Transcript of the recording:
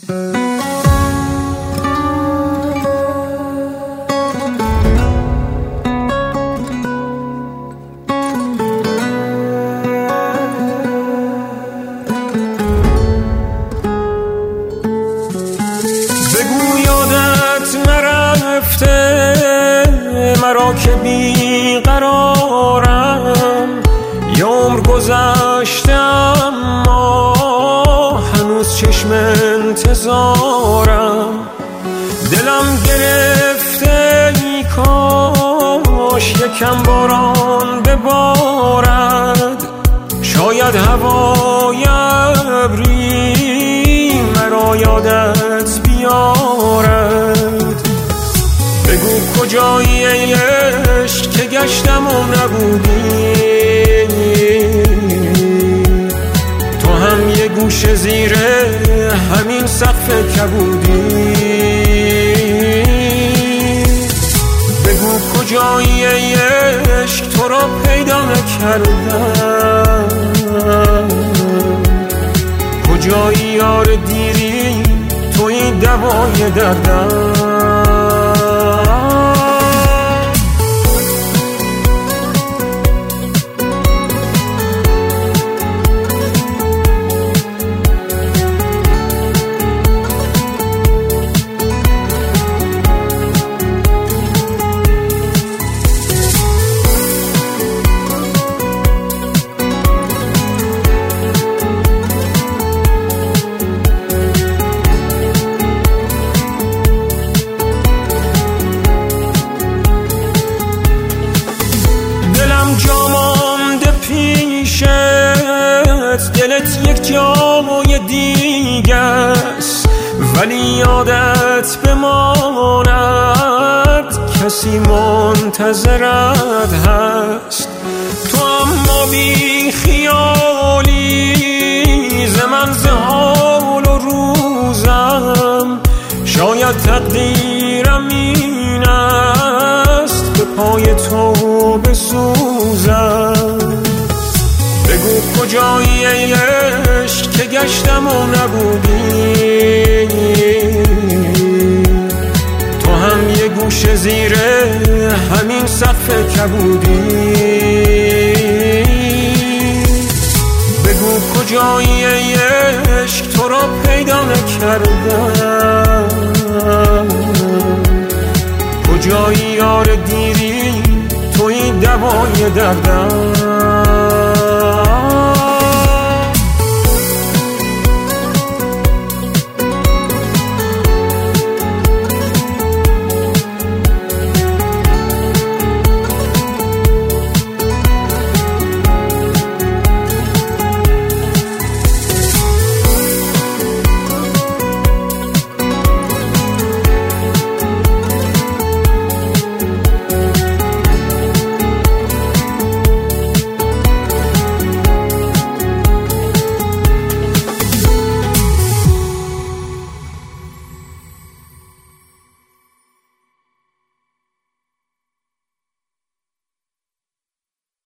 مرا که بیقرارم، یه عمر گذشته اما هنوز چشم انتظارم. دلم گرفته ای کاش یکم باران ببارد، شاید هوای ابری مرا یادت بیارد. بگو کجایی ای عشق که گشتم و نبودی، تو هم یه گوشه زیر همین سقف کبودی. بگو کجایی ای عشق تو را پیدا نکردم، کجایی یار دیری توی دوای دردم. دلت یک جای دیگه است، ولی یادت بماند کسی منتظرت هست. تو اما بی خیالی ز من ز حال و روزم، شاید تقدیرم این است به پای تو بسوزم. بگو کجایی ای عشق که گشتم و نبودی، تو هم یه گوشه زیر همین سقف کبودی. بگو کجایی ای عشق تو را پیدا نکردم، کجایی یار دیری توی دوای دردم.